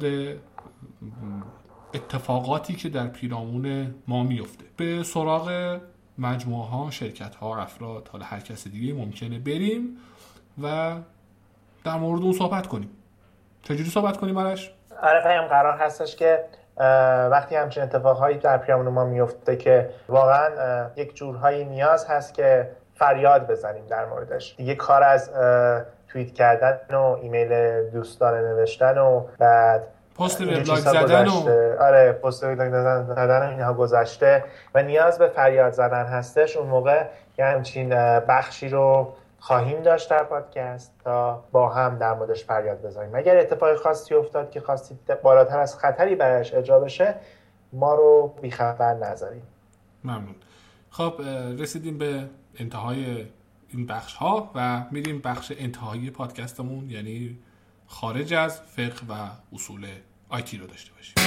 اتفاقاتی که در پیرامون ما میفته به سراغ مجموعه ها، شرکت ها، افراد، حالا هر کس دیگه ممکنه بریم و در مورد اون صحبت کنیم. چجوری صحبت کنیم آرش؟ آره پیام قرار هستش که وقتی همچین اتفاقهایی در پیرامون ما میفته که واقعا یک جورهایی نیاز هست که فریاد بزنیم در موردش. دیگه کار از توییت کردن و ایمیل دوستانه نوشتن و بعد پست وبلاگ زدن و آره پست وبلاگ زدن اینها گذشته و نیاز به فریاد زدن هستش. اون موقع یه همچین بخشی رو خواهیم داشت در پادکست تا با هم در موردش فریاد بزنیم. اگر اتفاقی خاصی افتاد که خواستید بالاتر از خطری برش اجرا بشه، ما رو بیخبر نذارید. ممنون. خب رسیدیم به انتهای این بخش ها و میریم بخش انتهایی پادکستمون، یعنی خارج از فقه و اصول آیتی رو داشته باشیم.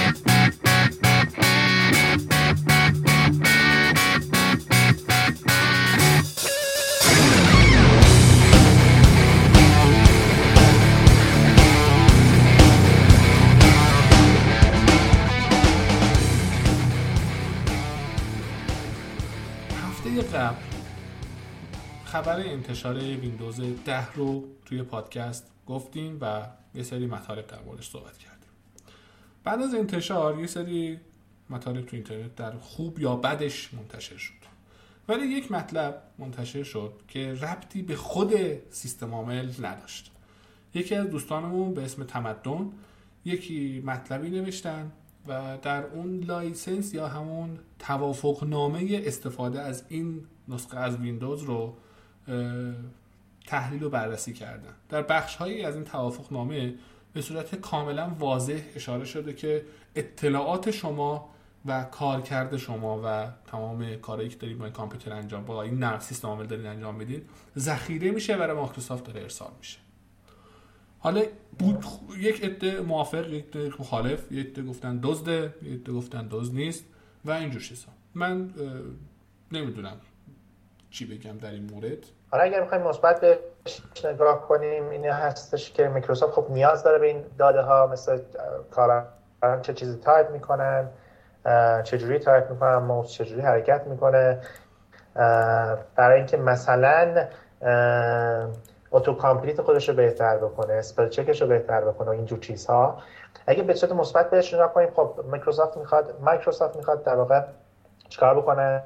هفته قبل خبر انتشار ویندوز 10 رو توی پادکست گفتیم و یه سری مطالب در موردش صحبت کردیم. بعد از انتشار یه سری مطالب تو اینترنت در خوب یا بدش منتشر شد، ولی یک مطلب منتشر شد که ربطی به خود سیستم عامل نداشت. یکی از دوستانمون به اسم تمدن یکی مطلبی نوشتن و در اون لایسنس یا همون توافقنامه استفاده از این نسخه از ویندوز رو تحلیل و بررسی کردن. در بخش‌هایی از این توافقنامه به صورت کاملا واضح اشاره شده که اطلاعات شما و کارکرد شما و تمام کارهایی که دارید با این کامپیوتر انجام با این نرم سیستم عامل دارید انجام میدین ذخیره میشه برای مایکروسافت داره ارسال میشه. حالا بود یک عده موافق، یک عده مخالف، یک عده گفتن دزده، یک عده گفتن دزد نیست و اینجور چیزا. من نمیدونم چی بگم در این مورد. حالا اگر بخوایم مثبت بهش نگاه کنیم، این هستش که میکروسافت خب نیاز داره به این داده ها، مثل کاربران چه چیزی تایپ میکنن، چه جوری تایپ میکنن، ماوس چه جوری حرکت میکنه، برای اینکه مثلا اتو کامپلیت خودش رو بهتر بکنه، اسپل چکش رو بهتر بکنه و اینجور چیزها. اگه به صورت مثبت بهش نگاه کنیم، خب مایکروسافت میخواد در واقع چیکار بکنه؟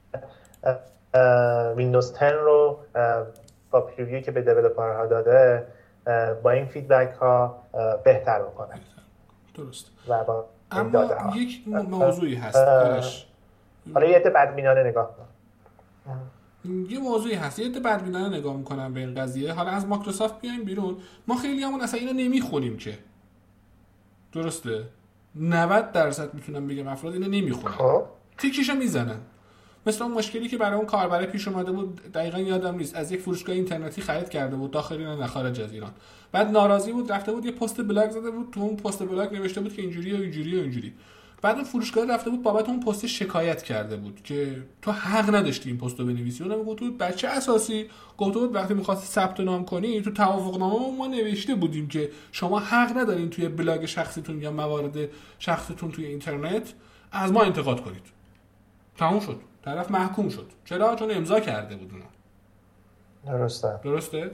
ویندوز 10 رو با پریویو که به دیولپرها داده با این فیدبک ها بهتر بکنه. درست. و با اما داده ها یک موضوعی هست. حالا یه عده بدبینانه نگاه کن. یه موضوعی هست، یه عده بدبینانه نگاه میکنن به این قضیه. حالا از مایکروسافت بیایم بیرون، ما خیلی همون اصلا اینو نمیخونیم که. درسته؟ 90% میتونم بگم افراد اینو نمیخونن. خب تیکیشو میزنن. مثل اون مشکلی که برای اون کاربر پیش اومده بود، دقیقاً یادم نیست، از یک فروشگاه اینترنتی خرید کرده بود داخل ایران نه خارج از ایران. بعد ناراضی بود، رفته بود یه پست بلاگ زده بود، تو اون پست بلاگ نوشته بود که اینجوری و اینجوری و اینجوری. بعد اون فروشگاه رفته بود بابت اون پست شکایت کرده بود که تو حق نداشتی این پستو بنویسی. اونم گفت بود بر چه اساسی؟ گفت بود وقتی می‌خواستی ثبت نام کنی تو توافقنامه ما نوشته بودیم که شما حق ندارین توی بلاگ شخصیتون یا موارد شخصیتون توی اینترنت از ما انتقاد کنید. تموم شد. طرف محکوم شد. چرا؟ چون امضا کرده بود اونا. درسته؟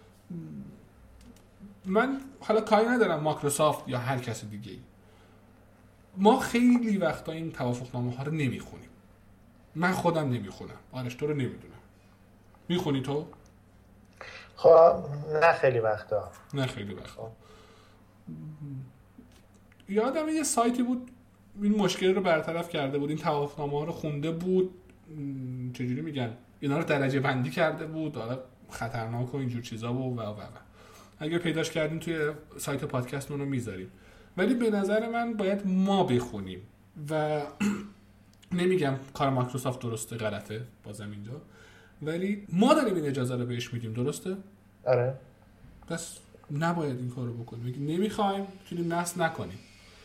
من حالا کاری ندارم مایکروسافت یا هر کس دیگه ای. ما خیلی وقتا این توافقنامه ها رو نمیخونیم. من خودم نمیخونم. آرش تو رو نمیدونم. میخونی تو؟ خب نه خیلی وقتا. یادم یه سایتی بود این مشکل رو برطرف کرده بود، این توافقنامه ها رو خونده بود، چجوری میگن اینا رو درجه بندی کرده بود، حالا خطرناک و اینجور چیزا و اگه پیداش کردین توی سایت پادکست اون رو میذاریم. ولی به نظر من باید ما بخونیم و نمیگم کار مایکروسافت درسته غلطه بازم اینجا، ولی ما داریم این اجازه رو بهش میدیم. درسته؟ آره. پس نباید این کارو بکنیم. نمیخوایم، میتونیم نصب نکنیم.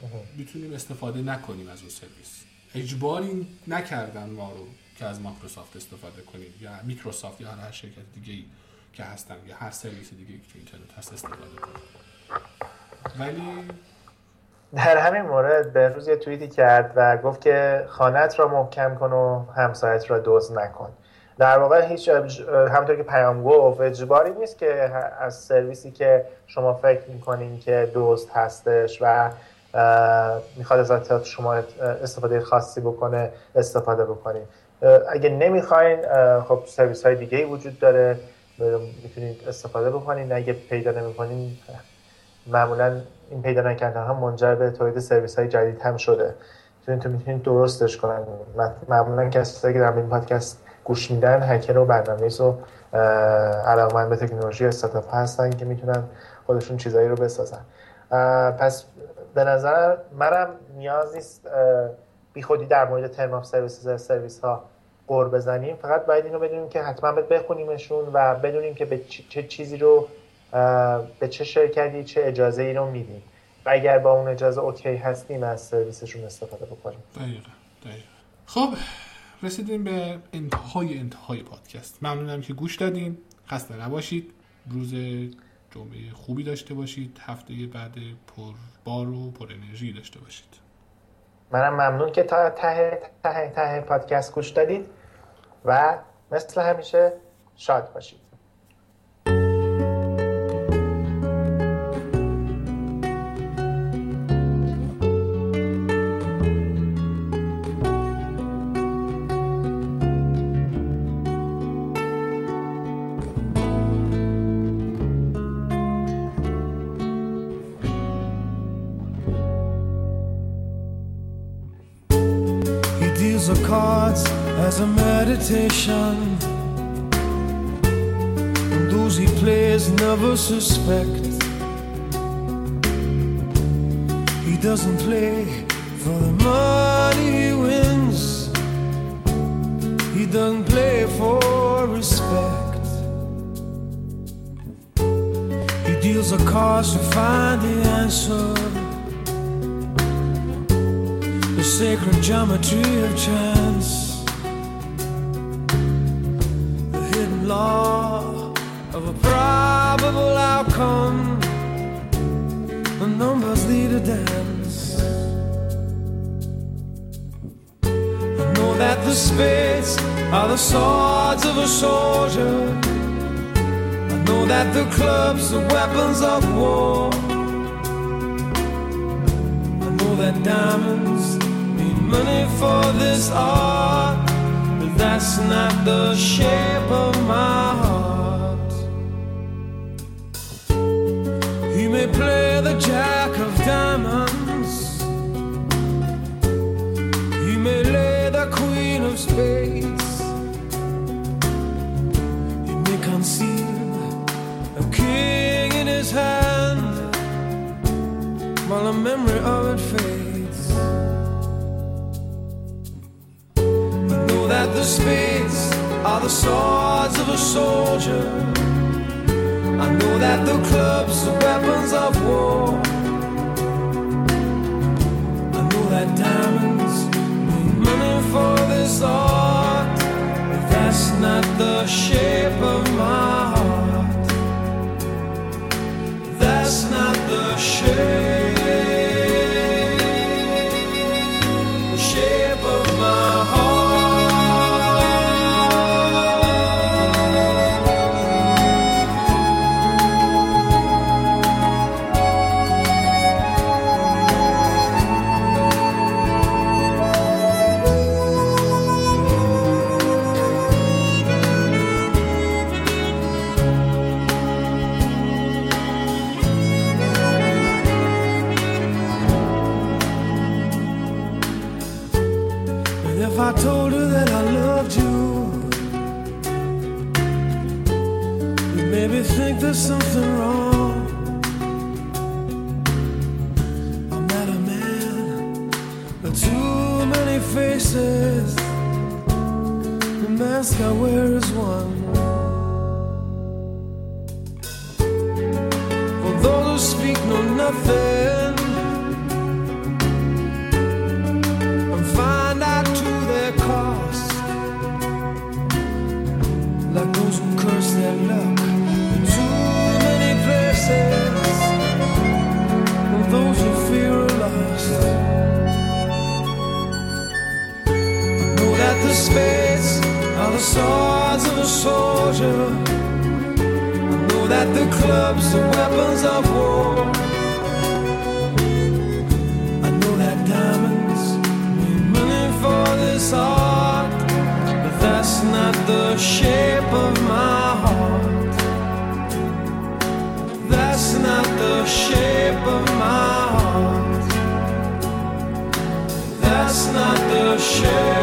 میتونیم استفاده نکنیم از اون سرویس. اجباری نکردن ما رو که از مایکروسافت استفاده کنیم یا میکروسافت یا هر شرکت دیگه‌ای که هستن یا هر سرویس دیگه‌ای که تو اینترنت هست استفاده کنیم. ولی در همین مورد به روز یه توییتی کرد و گفت که خانه‌ات را محکم کن و همسایت را دزد نکن. در واقع هیچ همونطور که پیام گفت اجباری نیست که از سرویسی که شما فکر میکنین که دزد هستش و میخواد از اطلاعات شما استفاده خاصی بکنه استفاده بکنین. اگه نمیخواین خب سرویس های دیگه‌ای وجود داره میتونید استفاده بکنین. اگه پیدا نمیکنین معمولا این پیدا نکردن هم منجر به تولید سرویس های جدید هم شده. میتونید درستش کنن. معمولا کسایی که در این پادکست گوش میدن هکر و برنامه‌نویس و علاقه‌مند به تکنولوژی استارتاپ هستن که میتونن خودشون چیزایی رو بسازن. پس به نظر منم نیاز نیست بی خودی در مورد ترم آف سرویس ها قور بزنیم. فقط باید اینو بدونیم که حتما بخونیمشون و بدونیم که به چه چیزی رو به چه شرکتی چه اجازه ای رو میدیم و اگر با اون اجازه اوکی هستیم از سرویسشون استفاده بکنیم. دقیقاً. خب رسیدیم به انتهای پادکست. ممنونم که گوش دادین. خسته نباشید. روز جمعه خوبی داشته باشید. هفته بعد پر بار و پر انرژی داشته باشید. منم ممنون که تا ته پادکست گوش دادید و مثل همیشه شاد باشید. The cards as a meditation, and those he plays never suspect. He doesn't play for the money he wins. He doesn't play for respect. He deals the cards to find the answer, the sacred geometry of chance, the hidden law of a probable outcome. The numbers lead a dance. I know that the spades are the swords of a soldier. I know that the clubs are weapons of war. I know that diamonds money for this art, but that's not the shape of my heart. He may play the jack of diamonds, he may lay the queen of spades, he may conceal a king in his hand while the memory of it fades. That the spades are the swords of a soldier. I know that the clubs are weapons of war. I know that diamonds need money for this art, but that's not the shape of my heart. That's not the shape of my heart. I told her that I loved you, you made me think there's something wrong. I'm not a man with too many faces. The mask I wear is one. For those who speak know nothing, spades are the swords of a soldier. I know that the clubs are weapons of war. I know that diamonds mean money for this art, but that's not the shape of my heart. That's not the shape of my heart. That's not the shape.